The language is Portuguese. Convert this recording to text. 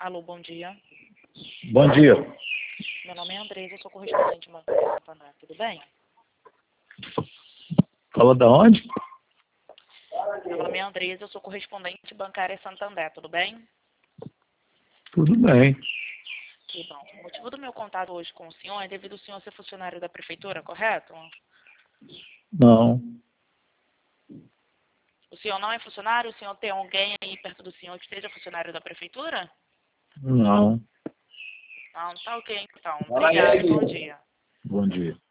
Alô, bom dia. Bom dia. Meu nome é Andresa, eu sou correspondente bancária Santander, tudo bem? Fala da onde? Meu nome é Andresa, eu sou correspondente bancária Santander, tudo bem? Tudo bem. Que bom. O motivo do meu contato hoje com o senhor é devido ao senhor ser funcionário da prefeitura, correto? Não. O senhor não é funcionário? O senhor tem alguém aí perto do senhor que seja funcionário da prefeitura? Não. Não, tá ok então. Obrigado, bom dia. Bom dia.